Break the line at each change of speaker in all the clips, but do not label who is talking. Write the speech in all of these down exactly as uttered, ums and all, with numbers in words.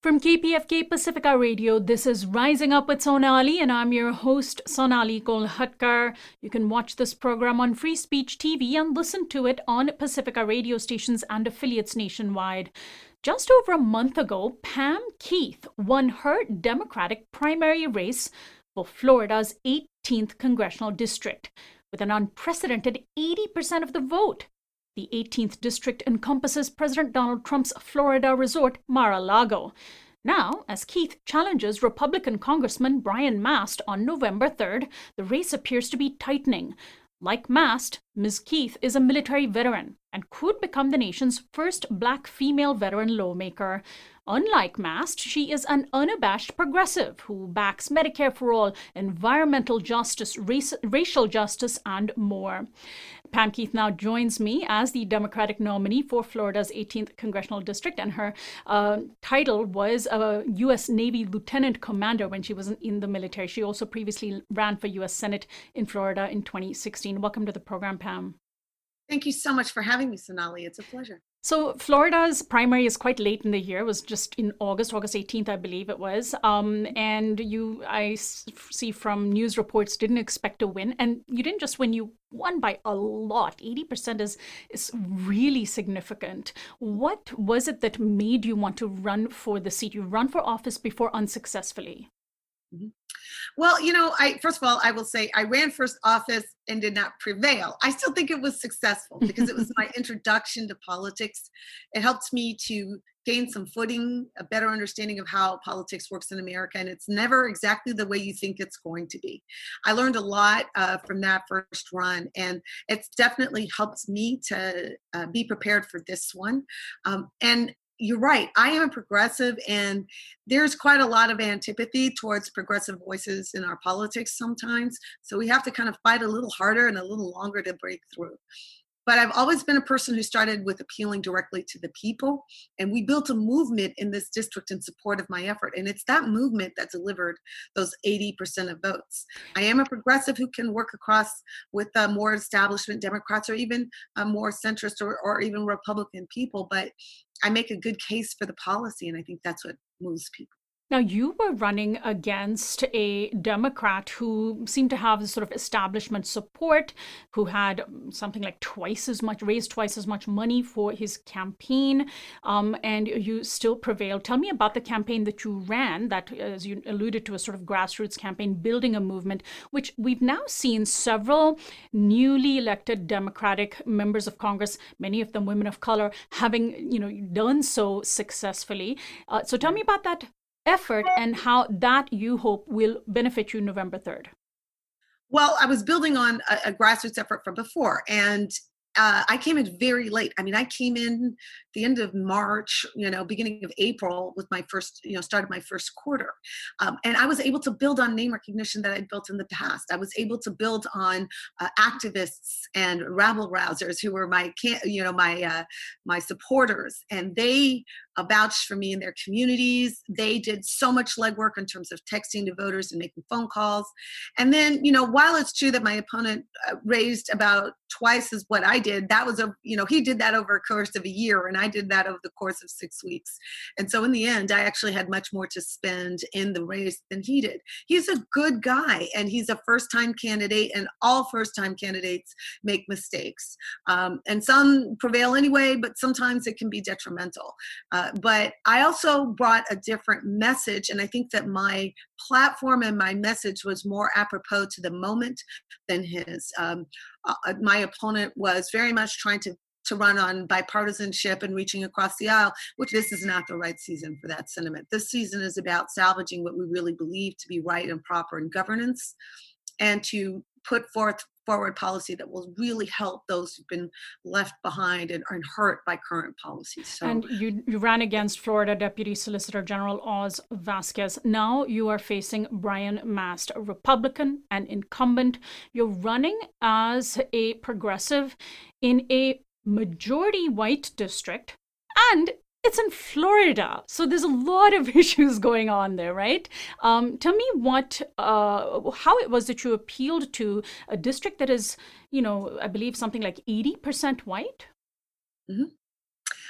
From K P F K Pacifica Radio, this is Rising Up with Sonali, and I'm your host, Sonali Kolhatkar. You can watch this program on Free Speech T V and listen to it on Pacifica radio stations and affiliates nationwide. Just over a month ago, Pam Keith won her Democratic primary race for Florida's eighteenth congressional district with an unprecedented eighty percent of the vote. The eighteenth district encompasses President Donald Trump's Florida resort, Mar-a-Lago. Now, as Keith challenges Republican Congressman Brian Mast on November third, the race appears to be tightening. Like Mast, Miz Keith is a military veteran and could become the nation's first black female veteran lawmaker. Unlike Mast, she is an unabashed progressive who backs Medicare for all, environmental justice, race, racial justice, and more. Pam Keith now joins me as the Democratic nominee for Florida's eighteenth congressional district, and her uh, title was a U S Navy lieutenant commander when she was in the military. She also previously ran for U S Senate in Florida in twenty sixteen. Welcome to the program, Pam.
Thank you so much for having me, Sonali. It's a pleasure.
So Florida's primary is quite late in the year. It was just in August, August eighteenth, I believe it was. Um, and you, I see from news reports, didn't expect to win. And you didn't just win, you won by a lot. eighty percent is, is really significant. What was it that made you want to run for the seat? You run for office before unsuccessfully.
Mm-hmm. Well, you know, I first of all, I will say I ran for office and did not prevail. I still think it was successful because it was my introduction to politics. It helped me to gain some footing, a better understanding of how politics works in America, and it's never exactly the way you think it's going to be. I learned a lot uh, from that first run, and it's definitely helped me to uh, be prepared for this one. Um, and You're right. I am a progressive, and there's quite a lot of antipathy towards progressive voices in our politics sometimes. So we have to kind of fight a little harder and a little longer to break through. But I've always been a person who started with appealing directly to the people. And we built a movement in this district in support of my effort. And it's that movement that delivered those eighty percent of votes. I am a progressive who can work across with uh, more establishment Democrats or even uh, more centrist or, or even Republican people. But I make a good case for the policy. And I think that's what moves people.
Now, you were running against a Democrat who seemed to have this sort of establishment support, who had something like twice as much, raised twice as much money for his campaign, um, and you still prevailed. Tell me about the campaign that you ran, that, as you alluded to, a sort of grassroots campaign, building a movement, which we've now seen several newly elected Democratic members of Congress, many of them women of color, having, you know, done so successfully. Uh, so tell me about that effort and how that you hope will benefit you November third.
Well, I was building on a, a grassroots effort from before, and uh, I came in very late. I mean, I came in the end of March, you know, beginning of April with my first, you know, started my first quarter. Um, and I was able to build on name recognition that I'd built in the past. I was able to build on uh, activists and rabble rousers who were my, you know, my, uh, my supporters. And they uh, vouched for me in their communities. They did so much legwork in terms of texting to voters and making phone calls. And then, you know, while it's true that my opponent uh, raised about twice as what I did, that was a, you know, he did that over a course of a year, and I did that over the course of six weeks. And so in the end, I actually had much more to spend in the race than he did. He's a good guy, and he's a first-time candidate, and all first-time candidates make mistakes. Um, and some prevail anyway, but sometimes it can be detrimental. Uh, but I also brought a different message, and I think that my platform and my message was more apropos to the moment than his. Um, uh, my opponent was very much trying to to run on bipartisanship and reaching across the aisle, which this is not the right season for that sentiment. This season is about salvaging what we really believe to be right and proper in governance, and to put forth forward policy that will really help those who've been left behind and are hurt by current policies. So,
and you, you ran against Florida Deputy Solicitor General Oz Vasquez. Now you are facing Brian Mast, a Republican and incumbent. You're running as a progressive in a majority white district, and it's in Florida. So there's a lot of issues going on there, right? Um, tell me what, uh, how it was that you appealed to a district that is, you know, I believe something like eighty percent white?
Mm-hmm.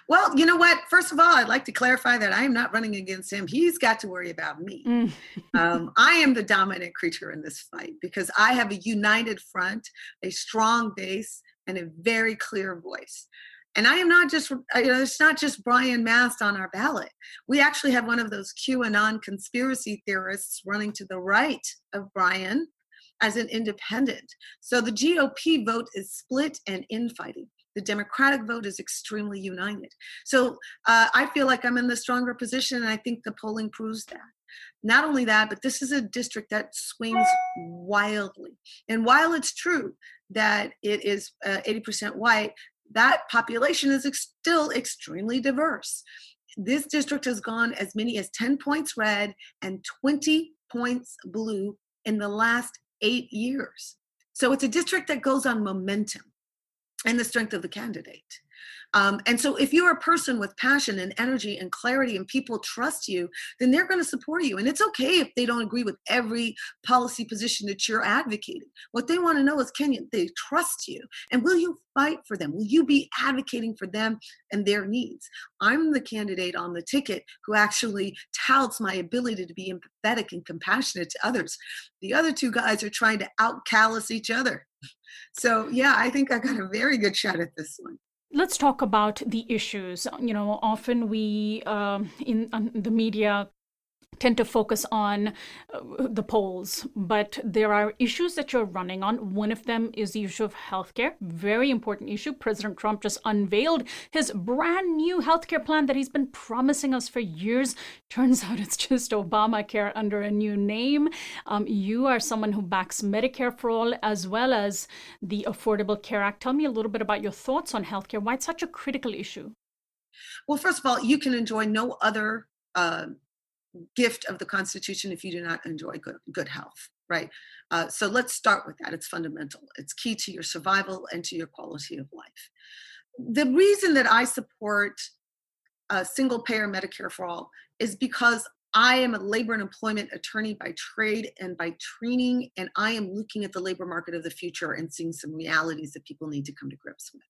Well, you know what? First of all, I'd like to clarify that I am not running against him. He's got to worry about me. Mm. um, I am the dominant creature in this fight because I have a united front, a strong base, and a very clear voice. And I am not just, you know, it's not just Brian Mast on our ballot. We actually have one of those QAnon conspiracy theorists running to the right of Brian as an independent. So the G O P vote is split and infighting. The Democratic vote is extremely united. So uh, I feel like I'm in the stronger position, and I think the polling proves that. Not only that, but this is a district that swings wildly. And while it's true that it is uh, eighty percent white, that population is ex- still extremely diverse. This district has gone as many as ten points red and twenty points blue in the last eight years. So it's a district that goes on momentum and the strength of the candidate. Um, and so if you're a person with passion and energy and clarity and people trust you, then they're going to support you. And it's okay if they don't agree with every policy position that you're advocating. What they want to know is, can you, they trust you? And will you fight for them? Will you be advocating for them and their needs? I'm the candidate on the ticket who actually touts my ability to be empathetic and compassionate to others. The other two guys are trying to out-callous each other. So yeah, I think I got a very good shot at this one.
Let's talk about the issues. You know, often we um, in uh, the media tend to focus on uh, the polls, but there are issues that you're running on. One of them is the issue of healthcare, very important issue. President Trump just unveiled his brand new healthcare plan that he's been promising us for years. Turns out it's just Obamacare under a new name. Um, you are someone who backs Medicare for All as well as the Affordable Care Act. Tell me a little bit about your thoughts on healthcare, why it's such a critical issue.
Well, first of all, you can enjoy no other uh, gift of the Constitution if you do not enjoy good, good health, right? Uh, so let's start with that. It's fundamental. It's key to your survival and to your quality of life. The reason that I support a single payer Medicare for all is because I am a labor and employment attorney by trade and by training, and I am looking at the labor market of the future and seeing some realities that people need to come to grips with.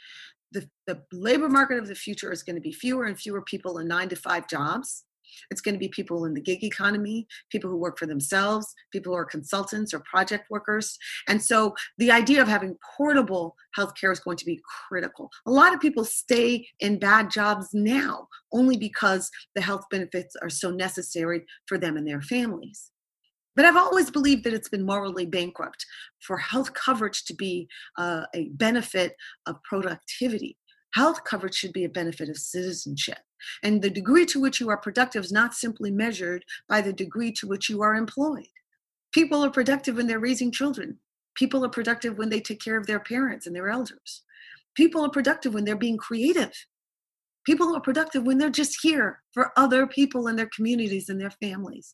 The, the labor market of the future is going to be fewer and fewer people in nine to five jobs. It's going to be people in the gig economy, people who work for themselves, people who are consultants or project workers. And so the idea of having portable healthcare is going to be critical. A lot of people stay in bad jobs now only because the health benefits are so necessary for them and their families. But I've always believed that it's been morally bankrupt for health coverage to be uh, a benefit of productivity. Health coverage should be a benefit of citizenship. And the degree to which you are productive is not simply measured by the degree to which you are employed. People are productive when they're raising children. People are productive when they take care of their parents and their elders. People are productive when they're being creative. People are productive when they're just here for other people in their communities and their families.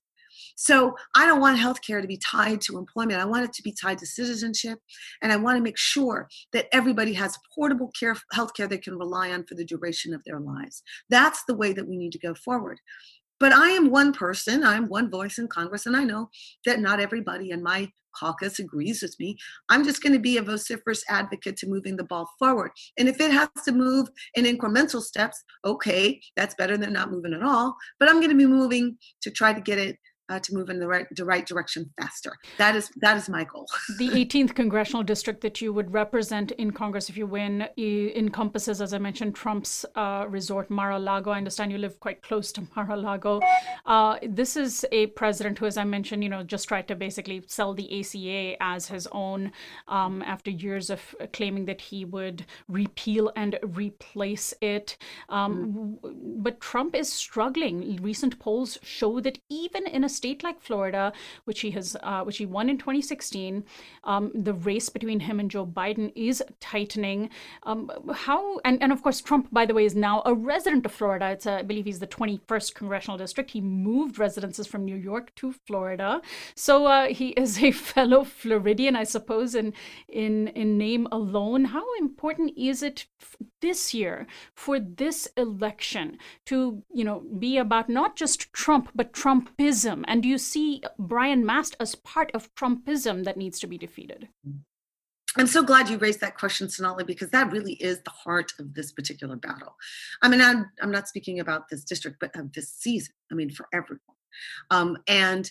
So I don't want healthcare to be tied to employment. I want it to be tied to citizenship. And I want to make sure that everybody has portable care, healthcare they can rely on for the duration of their lives. That's the way that we need to go forward. But I am one person, I'm one voice in Congress, and I know that not everybody in my caucus agrees with me. I'm just going to be a vociferous advocate to moving the ball forward. And if it has to move in incremental steps, okay, that's better than not moving at all. But I'm going to be moving to try to get it Uh, to move in the right the right direction faster. That is that is my goal.
The eighteenth congressional district that you would represent in Congress if you win encompasses, as I mentioned, Trump's uh, resort, Mar-a-Lago. I understand you live quite close to Mar-a-Lago. Uh, this is a president who, as I mentioned, you know, just tried to basically sell the A C A as his own um, after years of claiming that he would repeal and replace it. Um, mm. But Trump is struggling. Recent polls show that even in a state like Florida, which he has, uh, which he won in twenty sixteen, um, the race between him and Joe Biden is tightening. Um, how and, and of course, Trump, by the way, is now a resident of Florida. It's a, I believe he's the twenty-first congressional district. He moved residences from New York to Florida, so uh, he is a fellow Floridian, I suppose, in in in name alone. How important is it this year for this election to, you know, be about not just Trump but Trumpism? And do you see Brian Mast as part of Trumpism that needs to be defeated?
I'm so glad you raised that question, Sonali, because that really is the heart of this particular battle. I mean, I'm, I'm not speaking about this district, but of this season. I mean, for everyone. Um, and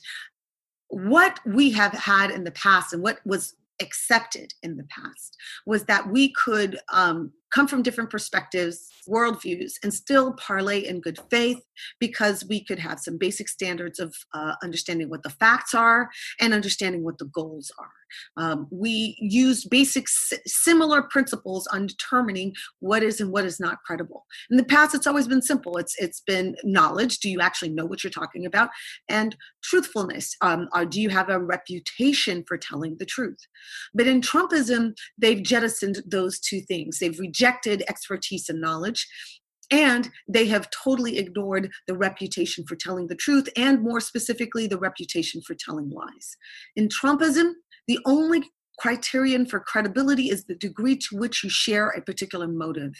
what we have had in the past and what was accepted in the past was that we could um, come from different perspectives, worldviews, and still parlay in good faith because we could have some basic standards of uh, understanding what the facts are and understanding what the goals are. Um, we use basic s- similar principles on determining what is and what is not credible. In the past, it's always been simple. It's it's been knowledge. Do you actually know what you're talking about? And truthfulness. Um, or do you have a reputation for telling the truth? But in Trumpism, they've jettisoned those two things. They've rejected expertise and knowledge, and they have totally ignored the reputation for telling the truth, and more specifically, the reputation for telling lies. In Trumpism, the only criterion for credibility is the degree to which you share a particular motive.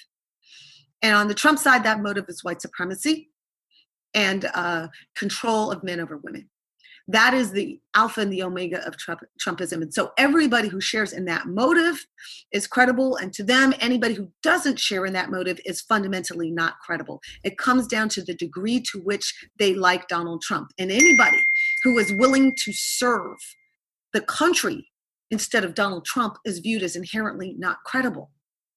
And on the Trump side, that motive is white supremacy and uh, control of men over women. That is the alpha and the omega of Trump, Trumpism. And so everybody who shares in that motive is credible. And to them, anybody who doesn't share in that motive is fundamentally not credible. It comes down to the degree to which they like Donald Trump. And anybody who is willing to serve the country instead of Donald Trump is viewed as inherently not credible.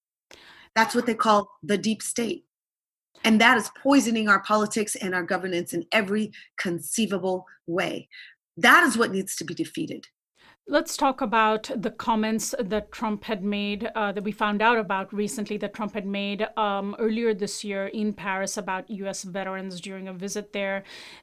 That's what they call the deep state. And that is poisoning our politics and our governance in every conceivable way. That is what needs to be defeated.
Let's talk about the comments that Trump had made, uh, that we found out about recently, that Trump had made um, earlier this year in Paris about U S veterans during a visit there.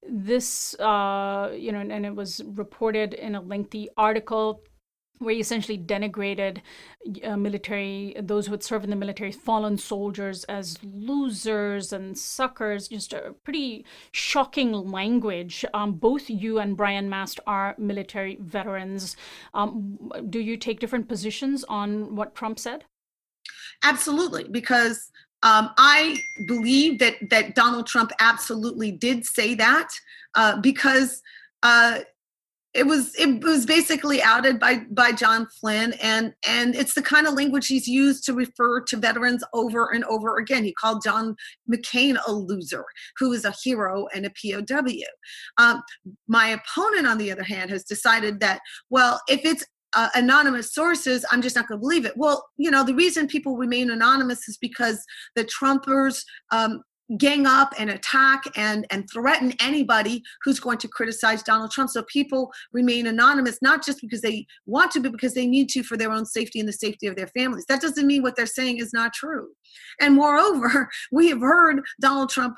This, uh, you know, and it was reported in a lengthy article where he essentially denigrated uh, military, those who had served in the military, fallen soldiers as losers and suckers, just a pretty shocking language. Um, both you and Brian Mast are military veterans. Um, do you take different positions on what Trump said?
Absolutely, because um, I believe that that Donald Trump absolutely did say that uh, because uh, It was it was basically outed by by John Flynn, and and it's the kind of language he's used to refer to veterans over and over again. He called John McCain a loser, who is a hero and a P O W. Um, my opponent, on the other hand, has decided that, well, if it's uh, anonymous sources, I'm just not going to believe it. Well, you know, the reason people remain anonymous is because the Trumpers um, gang up and attack and, and threaten anybody who's going to criticize Donald Trump. So people remain anonymous, not just because they want to, but because they need to for their own safety and the safety of their families. That doesn't mean what they're saying is not true. And moreover, we have heard Donald Trump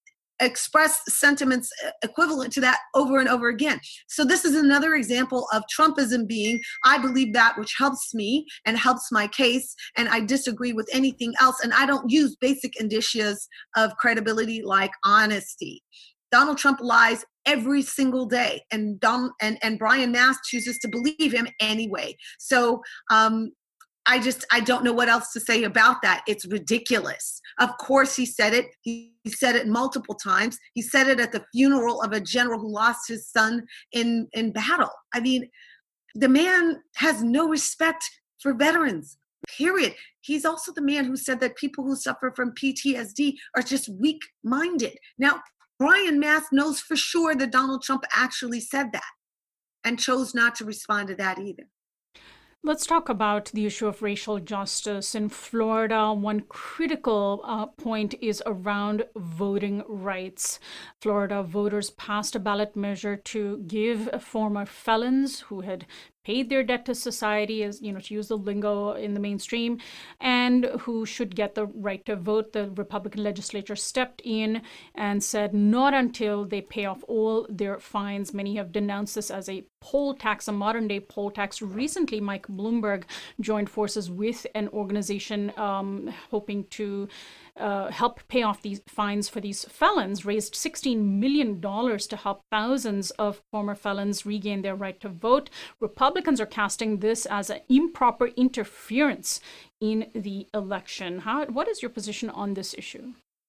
express sentiments equivalent to that over and over again. So this is another example of Trumpism being, I believe that which helps me and helps my case, and I disagree with anything else, and I don't use basic indicias of credibility like honesty. Donald Trump lies every single day, and Don and, and Brian Mast chooses to believe him anyway. So um, I just, I don't know what else to say about that. It's ridiculous. Of course he said it. He, he said it multiple times. He said it at the funeral of a general who lost his son in, in battle. I mean, the man has no respect for veterans, period. He's also the man who said that people who suffer from P T S D are just weak-minded. Now, Brian Mast knows for sure that Donald Trump actually said that and chose not to respond to that either.
Let's talk about the issue of racial justice in Florida. One critical uh, point is around voting rights. Florida voters passed a ballot measure to give former felons who had paid their debt to society, as you know, to use the lingo in the mainstream, and who should get the right to vote. The Republican legislature stepped in and said not until they pay off all their fines. Many have denounced this as a poll tax, a modern day poll tax. Recently, Mike Bloomberg joined forces with an organization um, hoping to Uh, help pay off these fines for these felons, raised sixteen million dollars to help thousands of former felons regain their right to vote. Republicans are casting this as an improper interference in the election. How, what is your position on this issue?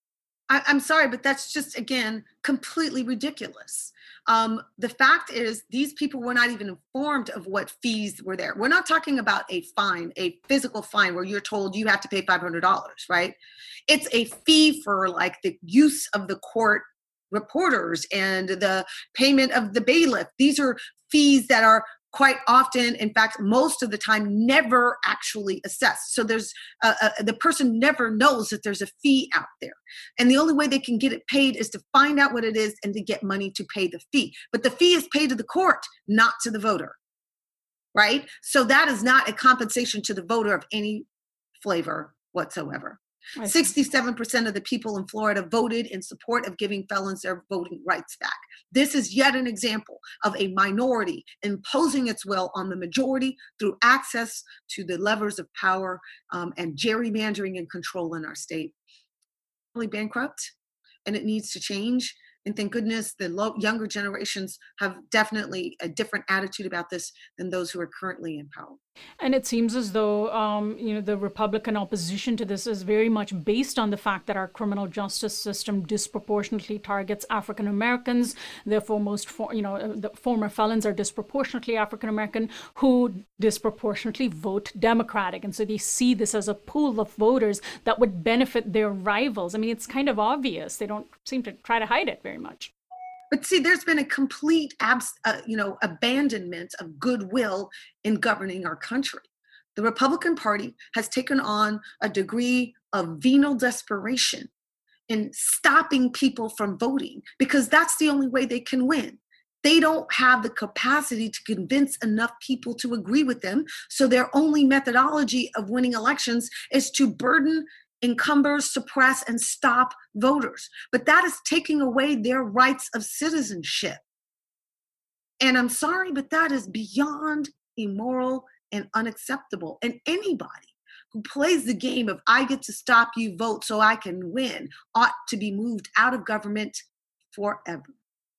I, I'm sorry, but that's just, again, completely ridiculous. Um, the fact is, these people were not even informed of what fees were there. We're not talking about a fine, a physical fine where you're told you have to pay five hundred dollars, right? It's a fee for like the use of the court reporters and the payment of the bailiff. These are fees that are quite often, in fact, most of the time, never actually assessed. So there's a, a, the person never knows that there's a fee out there. And the only way they can get it paid is to find out what it is and to get money to pay the fee. But the fee is paid to the court, not to the voter, right? So that is not a compensation to the voter of any flavor whatsoever. sixty-seven percent of the people in Florida voted in support of giving felons their voting rights back. This is yet an example of a minority imposing its will on the majority through access to the levers of power um, and gerrymandering and control in our state. Really bankrupt, and it needs to change. And thank goodness the low, younger generations have definitely a different attitude about this than those who are currently in power.
And it seems as though, um, you know, the Republican opposition to this is very much based on the fact that our criminal justice system disproportionately targets African Americans. Therefore, most, for, you know, the former felons are disproportionately African American who disproportionately vote Democratic. And so they see this as a pool of voters that would benefit their rivals. I mean, it's kind of obvious. They don't seem to try to hide it very much.
But see, there's been a complete, abs- uh, you know, abandonment of goodwill in governing our country. The Republican Party has taken on a degree of venal desperation in stopping people from voting because that's the only way they can win. They don't have the capacity to convince enough people to agree with them. So their only methodology of winning elections is to burden, encumber, suppress, and stop voters. But that is taking away their rights of citizenship. And I'm sorry, but that is beyond immoral and unacceptable. And anybody who plays the game of I get to stop you vote so I can win ought to be moved out of government forever.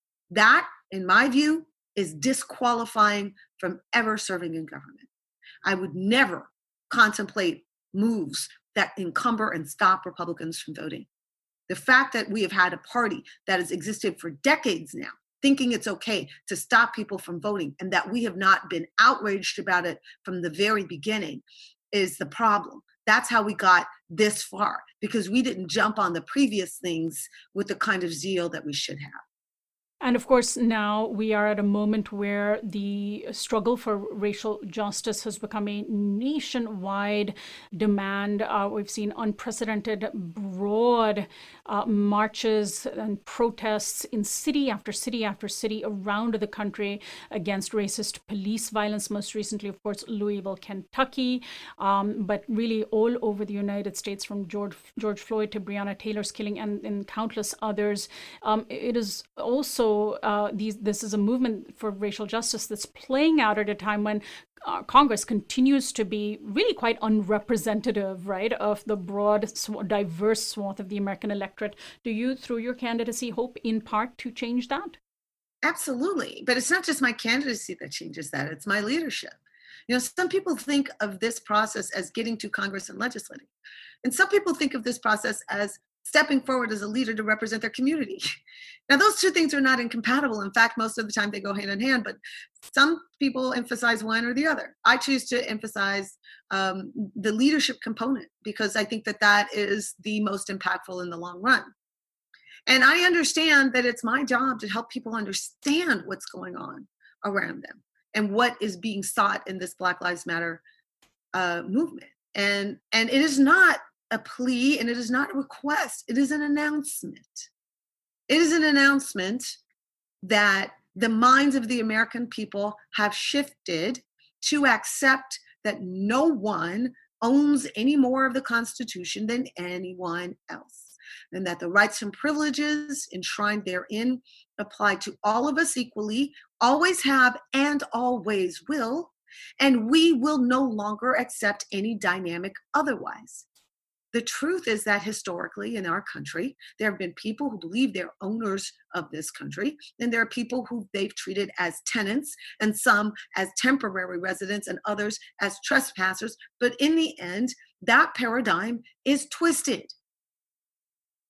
That, in my view, is disqualifying from ever serving in government. I would never contemplate moves that encumber and stop Republicans from voting. The fact that we have had a party that has existed for decades now, thinking it's okay to stop people from voting, and that we have not been outraged about it from the very beginning, is the problem. That's how we got this far, because we didn't jump on the previous things with the kind of zeal that we should have.
And of course, now we are at a moment where the struggle for racial justice has become a nationwide demand. Uh, we've seen unprecedented broad uh, marches and protests in city after city after city around the country against racist police violence. Most recently, of course, Louisville, Kentucky, um, but really all over the United States, from George, George Floyd to Breonna Taylor's killing and, and countless others. Um, it is also Uh, these, this is a movement for racial justice that's playing out at a time when uh, Congress continues to be really quite unrepresentative, right, of the broad, sw- diverse swath of the American electorate. Do you, through your candidacy, hope in part to change that?
Absolutely. But it's not just my candidacy that changes that. It's my leadership. You know, some people think of this process as getting to Congress and legislating. And some people think of this process as stepping forward as a leader to represent their community. Now, those two things are not incompatible. In fact, most of the time they go hand in hand, but some people emphasize one or the other. I choose to emphasize um, the leadership component because I think that that is the most impactful in the long run. And I understand that it's my job to help people understand what's going on around them and what is being sought in this Black Lives Matter uh, movement. And, and it is not a plea, and it is not a request. It is an announcement. It is an announcement that the minds of the American people have shifted to accept that no one owns any more of the Constitution than anyone else, and that the rights and privileges enshrined therein apply to all of us equally, always have, and always will, and we will no longer accept any dynamic otherwise. The truth is that historically in our country, there have been people who believe they're owners of this country, and there are people who they've treated as tenants, and some as temporary residents, and others as trespassers. But in the end, that paradigm is twisted.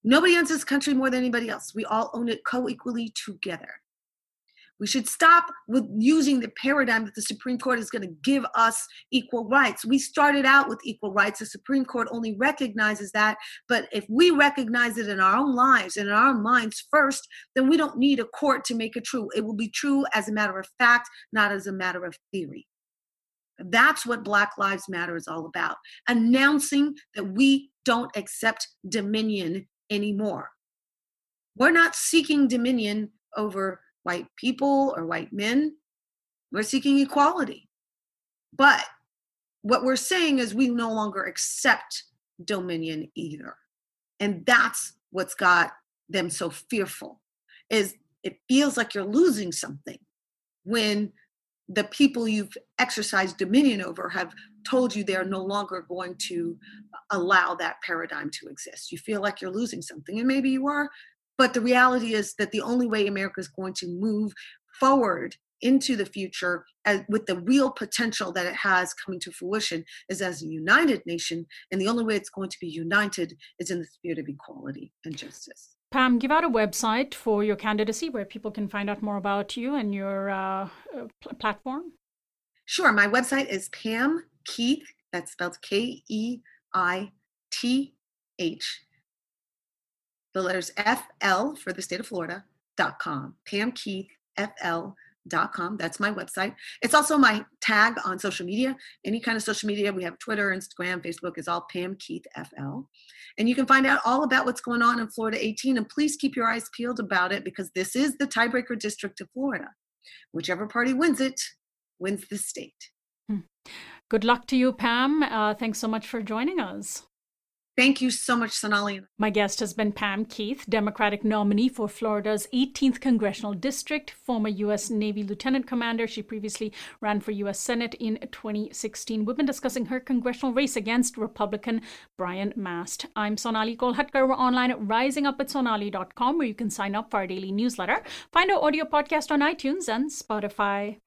Nobody owns this country more than anybody else. We all own it co-equally together. We should stop with using the paradigm that the Supreme Court is going to give us equal rights. We started out with equal rights. The Supreme Court only recognizes that. But if we recognize it in our own lives and in our own minds first, then we don't need a court to make it true. It will be true as a matter of fact, not as a matter of theory. That's what Black Lives Matter is all about. Announcing that we don't accept dominion anymore. We're not seeking dominion over white people or white men. We're seeking equality. But what we're saying is we no longer accept dominion either. And that's what's got them so fearful, is it feels like you're losing something when the people you've exercised dominion over have told you they're no longer going to allow that paradigm to exist. You feel like you're losing something, and maybe you are. But the reality is that the only way America is going to move forward into the future as, with the real potential that it has coming to fruition is as a united nation. And the only way it's going to be united is in the spirit of equality and justice.
Pam, give out a website for your candidacy where people can find out more about you and your uh, pl- platform.
Sure. My website is Pam Keith, that's spelled K E I T H, the letters F L for the state of Florida, dot com. Pam Keith, F L dot com. That's my website. It's also my tag on social media. Any kind of social media. We have Twitter, Instagram, Facebook is all Pam Keith, F L. And you can find out all about what's going on in Florida eighteen. And please keep your eyes peeled about it, because this is the tiebreaker district of Florida. Whichever party wins it, wins the state.
Good luck to you, Pam. Uh, thanks so much for joining us.
Thank you so much, Sonali.
My guest has been Pam Keith, Democratic nominee for Florida's eighteenth Congressional District, former U S Navy Lieutenant Commander. She previously ran for U S Senate in twenty sixteen. We've been discussing her congressional race against Republican Brian Mast. I'm Sonali Kolhatkar. We're online at rising up with sonali dot com, where you can sign up for our daily newsletter. Find our audio podcast on iTunes and Spotify.